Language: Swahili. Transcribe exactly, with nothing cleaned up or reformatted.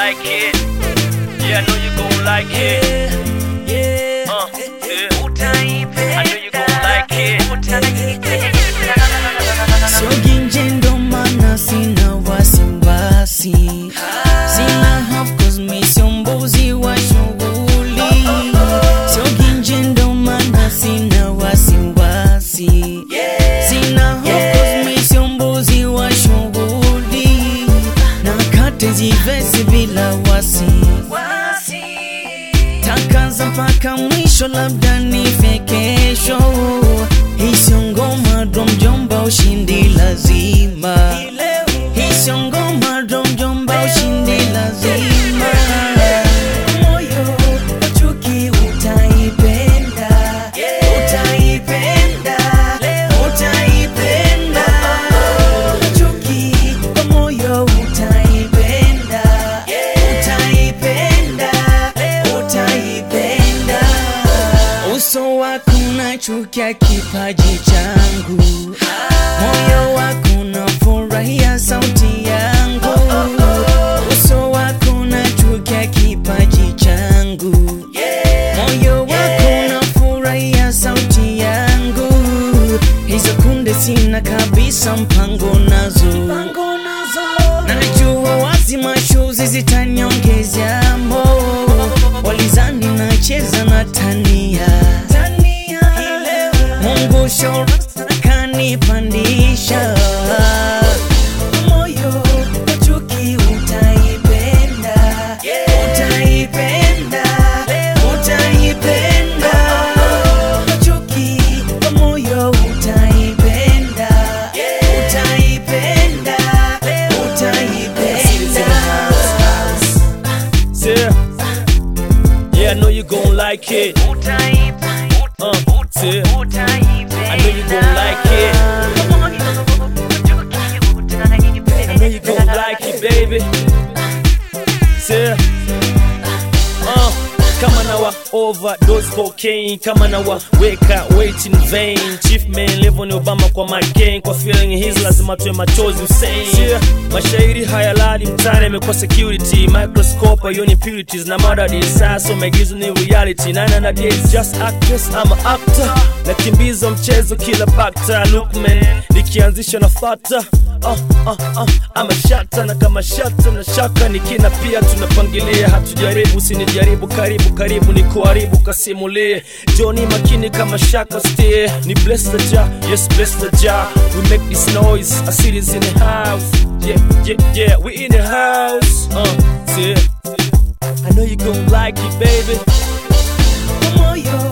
like it. Yeah, I know you gon' like it. Yeah, Uh, yeah. I know you gon' like it. Siogi nje ndo maana sina wasiwasi. Sina hofu cause mi sio mbuzi wa shughuli. Siogi nje ndo maana sina wasiwasi. Sina hofu cause mi sio mbuzi wa shughuli. Nakata jivesi bila wasi. Takaza mpaka mwisho labda nife kesho. Hii sio ngoma ndo mjomba ushindi lazima. Hii sio ngoma ndo mjomba ushindi lazima. Moyo uchuki utaipenda. Utaipenda. Utaipenda. Uchuki kwa moyo utaipenda. Utaipenda. Utaipenda. Uso wako unachukia kipaji changu. Moyo wako unafurahia sauti yangu. Uso wako unachukia kipaji changu. Moyo wako unafurahia sauti yangu. Hizo kunde sina kabisa mpango nazo. Na najua wazi mashuzi zitaniongezea mo. Walizani nacheza na tania. Mungu shora kanipandisha. Moyo uchuki utaipenda. Utaipenda. Utaipenda. Uchuki kwa moyo utaipenda. Utaipenda. Utaipenda. Yeah, yeah, I know you gon' like it. Uh, yeah, I know you gon' like it. I know you gon' like it, baby. Yeah. Uh, kama na wa overdose cocaine, kama na wa weka wait in vain. Chief man level ni Obama kwa my gang. Kwa feeling his lazima tuwe machozi Hussein. Yeah. Mashairi haya lali mtani yamekuwa security. Microscope yoni impurities na murder disaster. Maigizo ni reality. Nine na days just actress I'm a actor. Nakimbiza mchezo kila bakta. Look man nikianzisha na fata. Uh, uh, uh, ama shata na kama shata na shaka nikina pia tunapangilia. Hatujaribu usinijaribu karibu karibu ni kuharibu kasimulie. Johnny makini kama shaka stay. Ni bless the jar, yes bless the jar. We make this noise, a city's in the house. Yeah, yeah, yeah, we in the house. Uh, yeah. I know you gon' like it, baby. Moyo